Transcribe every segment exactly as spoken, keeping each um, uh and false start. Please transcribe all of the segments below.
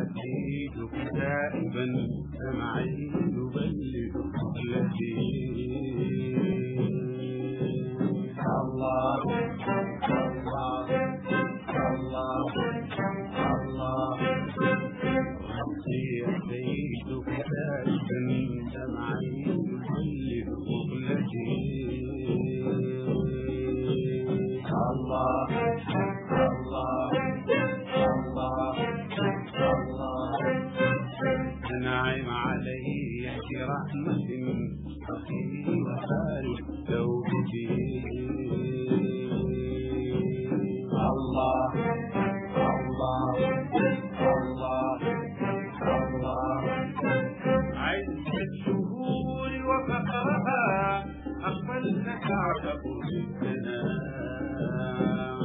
أزيدك تائبا دمعي يبلغ التي الله الله الله الله ربي أزيدك تائبا دمعي يبلغ التي الله الله الله الله أنعم علي برحمة أخي وخالق توبتي الله الله الله الله عز الشهور وفقرها أقبلتك أعتقد السلام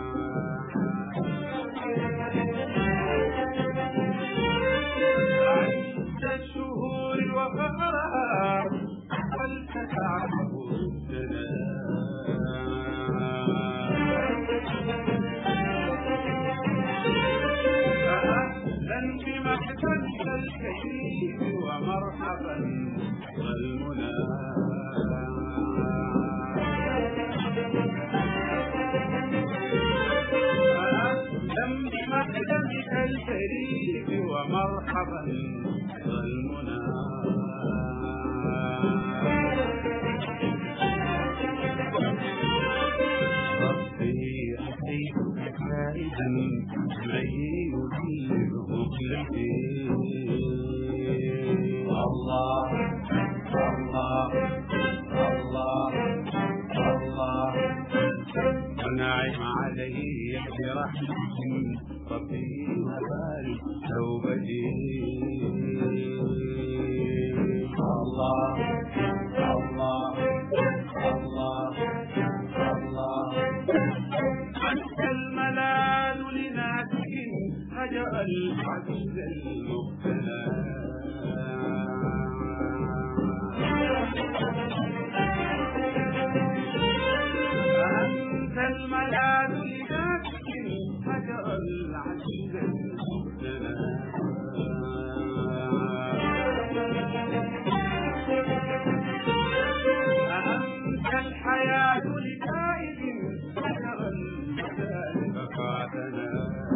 عز الشهور وفقرها أقبلتك أعتقد أهلا بمحتل الكريم ومرحبا والمنى أهلا بمحتلك الكريم ومرحبا والمنى ربي أتيتك كائدا معي يبلغ التي الله الله الله الله ونعم علي برحمة ربي وبارك توبتي الله الله الله الله أنت الملال لناسك هجأ العجز المبتلى أنت الملال لناسك هجأ العجز المبتلى أنت الحياة لتائب هجأ المجال فقاتنا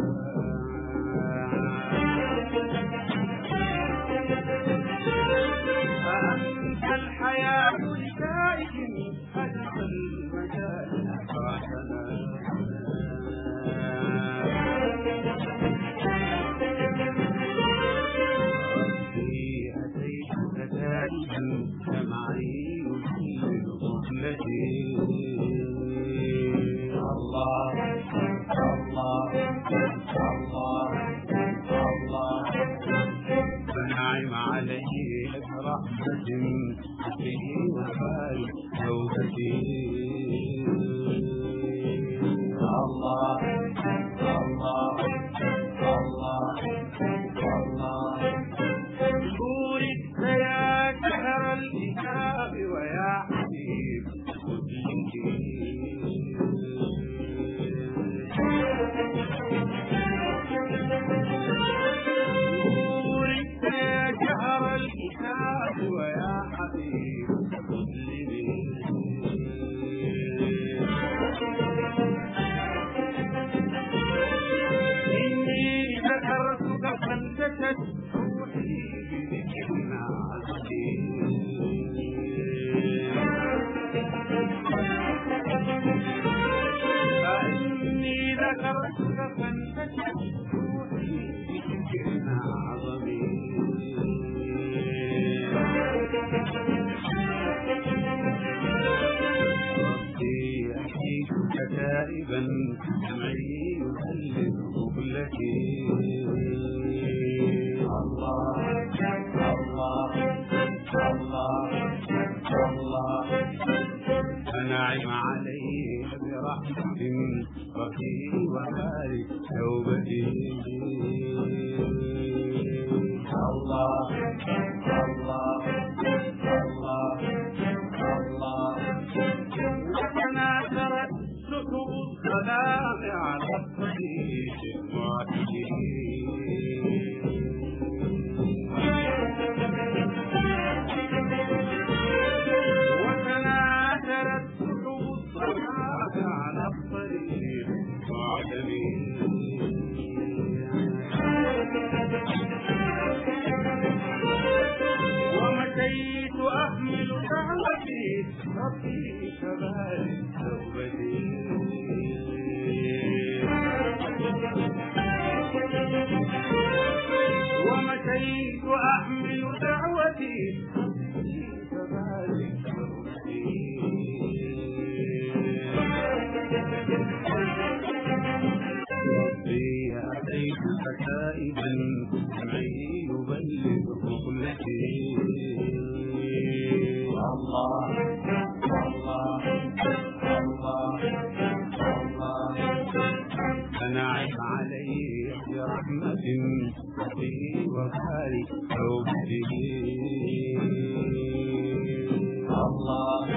أنت الحياة لتائب هجأ المجال فقاتنا تائبا دمعي يبلغ التي الله الله الله الله فنعم علي برحمة به وبارك توبتي الله الله الله الله بوركت يا شهر الكتاب ويا حبيب قدسي بوركت يا شهر الكتاب ويا حبيب قدسي إني ذكرتك فانتشت روحي بذكرنا فإني ذكرتك فانتشت روحي بذكرنا عظيم ربي أحييك تائبا دمعي يهلل التي الله الله الله الله أنعم علي برحمة ربي وبارك توبتي الله الله الله الله وتناثرت سكوب الظلام على الطريق الواحد فبارك توبتي ومشيت أحمل دعوتي فبارك توبتي أتيتك تائبا سمعي يبلغ كلتي الله الله الله الله أنعم علي برحمة به وبارك توبتي الله